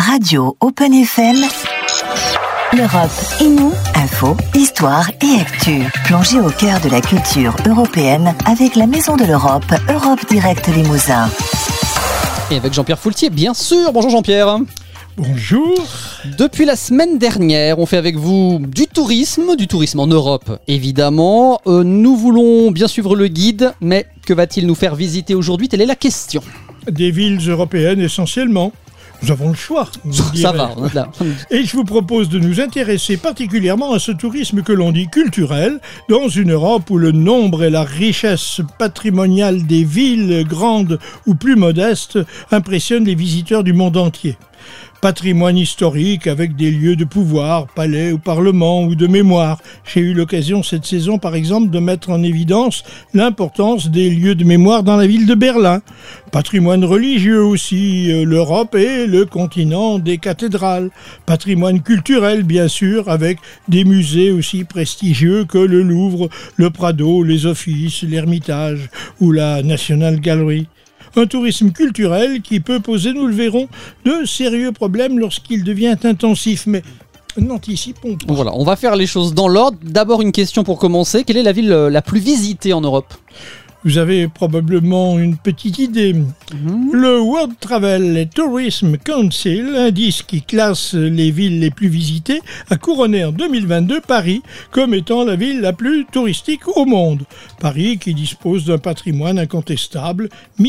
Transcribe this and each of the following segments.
Radio Open FM. L'Europe et nous, info, histoire et actu. Plongez au cœur de la culture européenne avec la Maison de l'Europe, Europe Direct Limousin. Et avec Jean-Pierre Foultier, bien sûr. Bonjour Jean-Pierre. Bonjour. Depuis la semaine dernière, on fait avec vous du tourisme en Europe, évidemment. Nous voulons bien suivre le guide, mais que va-t-il nous faire visiter aujourd'hui ? Telle est la question. Des villes européennes essentiellement. Nous avons le choix. Ça va, on est là. Et je vous propose de nous intéresser particulièrement à ce tourisme que l'on dit culturel, dans une Europe où le nombre et la richesse patrimoniale des villes, grandes ou plus modestes, impressionnent les visiteurs du monde entier. Patrimoine historique avec des lieux de pouvoir, palais ou parlement ou de mémoire. J'ai eu l'occasion cette saison par exemple de mettre en évidence l'importance des lieux de mémoire dans la ville de Berlin. Patrimoine religieux aussi, l'Europe et le continent des cathédrales. Patrimoine culturel bien sûr avec des musées aussi prestigieux que le Louvre, le Prado, les Offices, l'Ermitage ou la National Gallery. Un tourisme culturel qui peut poser, nous le verrons, de sérieux problèmes lorsqu'il devient intensif, mais n'anticipons pas. Voilà, on va faire les choses dans l'ordre. D'abord une question pour commencer. Quelle est la ville la plus visitée en Europe ? Vous avez probablement une petite idée. Le World Travel and Tourism Council, indice qui classe les villes les plus visitées, a couronné en 2022 Paris comme étant la ville la plus touristique au monde. Paris qui dispose d'un patrimoine incontestable,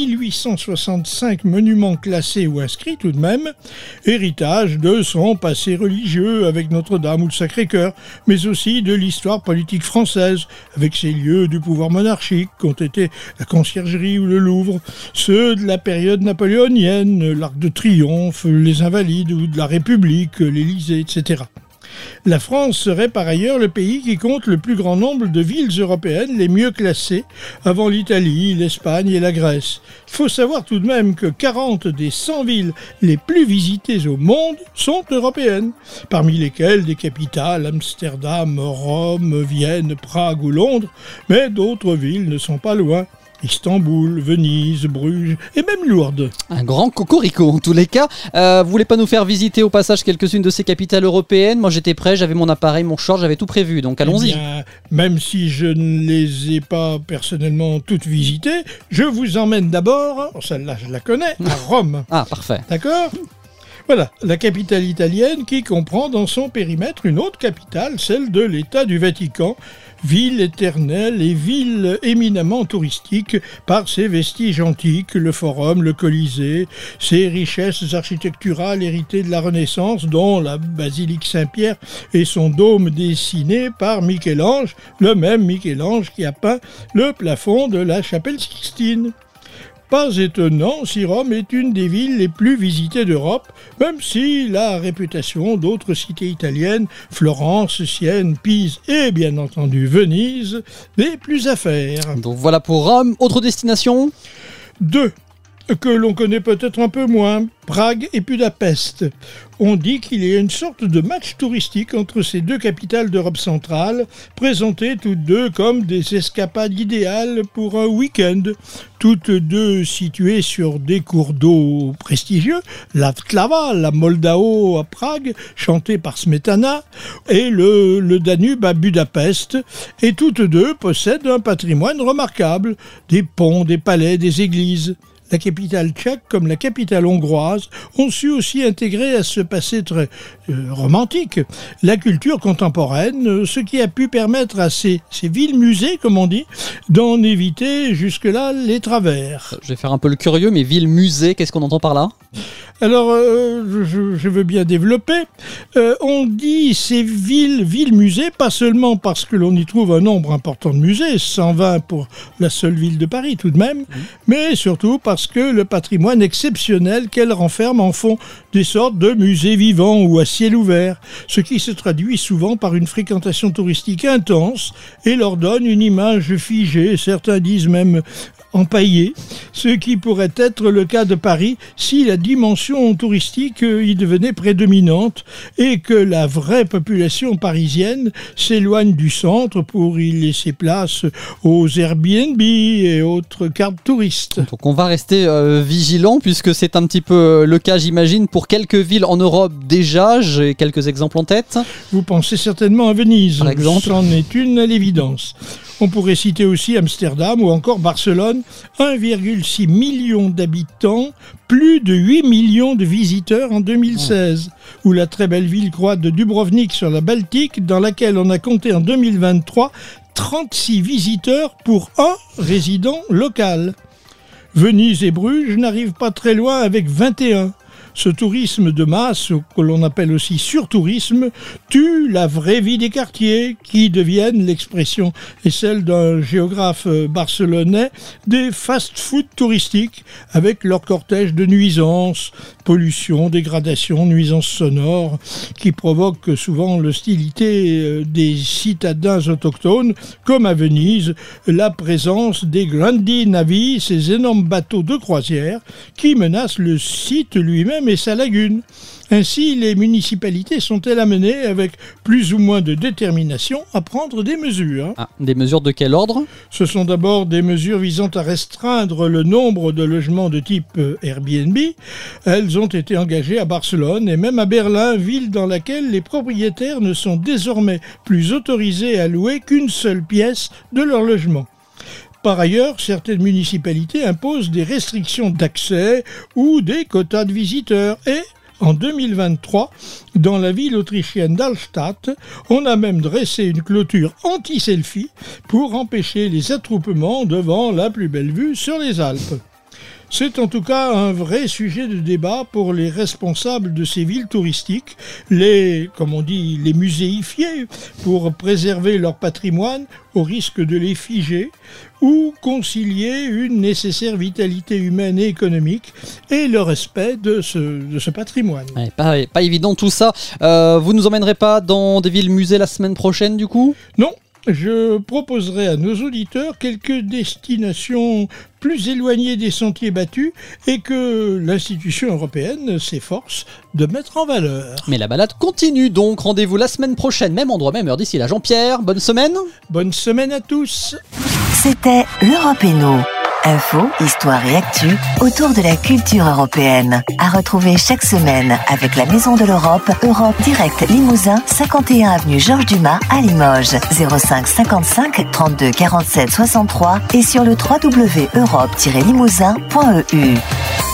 1865 monuments classés ou inscrits tout de même, héritage de son passé religieux avec Notre-Dame ou le Sacré-Cœur, mais aussi de l'histoire politique française avec ses lieux du pouvoir monarchique qui ont été la Conciergerie ou le Louvre, ceux de la période napoléonienne, l'Arc de Triomphe, les Invalides ou de la République, l'Élysée, etc. La France serait par ailleurs le pays qui compte le plus grand nombre de villes européennes les mieux classées, avant l'Italie, l'Espagne et la Grèce. Il faut savoir tout de même que 40 des 100 villes les plus visitées au monde sont européennes, parmi lesquelles des capitales, Amsterdam, Rome, Vienne, Prague ou Londres, mais d'autres villes ne sont pas loin. Istanbul, Venise, Bruges et même Lourdes. Un grand cocorico en tous les cas. Vous voulez pas nous faire visiter au passage quelques-unes de ces capitales européennes ? Moi j'étais prêt, j'avais mon appareil, mon short, j'avais tout prévu, donc allons-y. Eh bien, même si je ne les ai pas personnellement toutes visitées, je vous emmène d'abord, celle-là je la connais, à Rome. Ah parfait. D'accord ? Voilà, la capitale italienne qui comprend dans son périmètre une autre capitale, celle de l'État du Vatican, ville éternelle et ville éminemment touristique par ses vestiges antiques, le Forum, le Colisée, ses richesses architecturales héritées de la Renaissance, dont la basilique Saint-Pierre et son dôme dessiné par Michel-Ange, le même Michel-Ange qui a peint le plafond de la chapelle Sixtine. Pas étonnant si Rome est une des villes les plus visitées d'Europe, même si la réputation d'autres cités italiennes, Florence, Sienne, Pise et bien entendu Venise, n'est plus à faire. Donc voilà pour Rome. Autre destination ? 2. Que l'on connaît peut-être un peu moins, Prague et Budapest. On dit qu'il y a une sorte de match touristique entre ces deux capitales d'Europe centrale, présentées toutes deux comme des escapades idéales pour un week-end. Toutes deux situées sur des cours d'eau prestigieux, la Vltava, la Moldao à Prague, chantée par Smetana, et le Danube à Budapest. Et toutes deux possèdent un patrimoine remarquable, des ponts, des palais, des églises. La capitale tchèque, comme la capitale hongroise, ont su aussi intégrer à ce passé très romantique la culture contemporaine, ce qui a pu permettre à ces villes-musées, comme on dit, d'en éviter jusque-là les travers. Je vais faire un peu le curieux, mais ville-musée, qu'est-ce qu'on entend par là ? Alors, je veux bien développer. On dit ces villes-musées, pas seulement parce que l'on y trouve un nombre important de musées, 120 pour la seule ville de Paris tout de même, mais surtout parce que le patrimoine exceptionnel qu'elle renferme en font des sortes de musées vivants ou à ciel ouvert, ce qui se traduit souvent par une fréquentation touristique intense et leur donne une image figée, certains disent même empaillés, ce qui pourrait être le cas de Paris si la dimension touristique y devenait prédominante et que la vraie population parisienne s'éloigne du centre pour y laisser place aux Airbnb et autres cartes touristes. Donc on va rester vigilant puisque c'est un petit peu le cas, j'imagine, pour quelques villes en Europe déjà. J'ai quelques exemples en tête. Vous pensez certainement à Venise, par exemple. C'en est une à l'évidence. On pourrait citer aussi Amsterdam ou encore Barcelone, 1,6 million d'habitants, plus de 8 millions de visiteurs en 2016. Ou la très belle ville croate de Dubrovnik sur la Baltique, dans laquelle on a compté en 2023 36 visiteurs pour un résident local. Venise et Bruges n'arrivent pas très loin avec 21. Ce tourisme de masse, que l'on appelle aussi surtourisme, tue la vraie vie des quartiers qui deviennent, l'expression est celle d'un géographe barcelonais, des fast-food touristiques avec leur cortège de nuisances, pollution, dégradation, nuisances sonores qui provoquent souvent l'hostilité des citadins autochtones, comme à Venise, la présence des grandi navi, ces énormes bateaux de croisière qui menacent le site lui-même et sa lagune. Ainsi, les municipalités sont-elles amenées, avec plus ou moins de détermination, à prendre des mesures. Des mesures de quel ordre ? Ce sont d'abord des mesures visant à restreindre le nombre de logements de type Airbnb. Elles ont été engagées à Barcelone et même à Berlin, ville dans laquelle les propriétaires ne sont désormais plus autorisés à louer qu'une seule pièce de leur logement. Par ailleurs, certaines municipalités imposent des restrictions d'accès ou des quotas de visiteurs. Et en 2023, dans la ville autrichienne d'Allstatt, on a même dressé une clôture anti-selfie pour empêcher les attroupements devant la plus belle vue sur les Alpes. C'est en tout cas un vrai sujet de débat pour les responsables de ces villes touristiques, les muséifier pour préserver leur patrimoine au risque de les figer ou concilier une nécessaire vitalité humaine et économique et le respect de ce patrimoine. Ouais, pas évident tout ça. Vous nous emmènerez pas dans des villes musées la semaine prochaine du coup ? Non. Je proposerai à nos auditeurs quelques destinations plus éloignées des sentiers battus et que l'institution européenne s'efforce de mettre en valeur. Mais la balade continue donc. Rendez-vous la semaine prochaine, même endroit, même heure. D'ici là, Jean-Pierre, bonne semaine. Bonne semaine à tous. C'était l'Europe et nous. Info, histoire et actu autour de la culture européenne. À retrouver chaque semaine avec la Maison de l'Europe, Europe Direct Limousin, 51 avenue Georges Dumas à Limoges, 05 55 32 47 63 et sur le www.europe-limousin.eu.